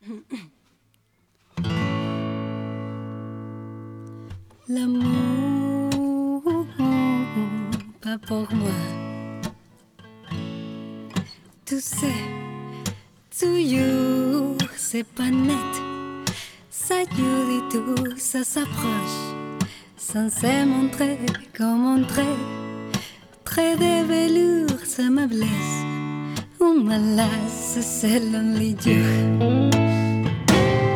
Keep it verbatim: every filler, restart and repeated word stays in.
L'amour, pas pour moi. Tu sais, toujours, c'est pas net. Ça dure et tout, ça s'approche. Sans se montrer comme montrer. Trait de velours, ça me blesse. Ou me lasse selon les dieux.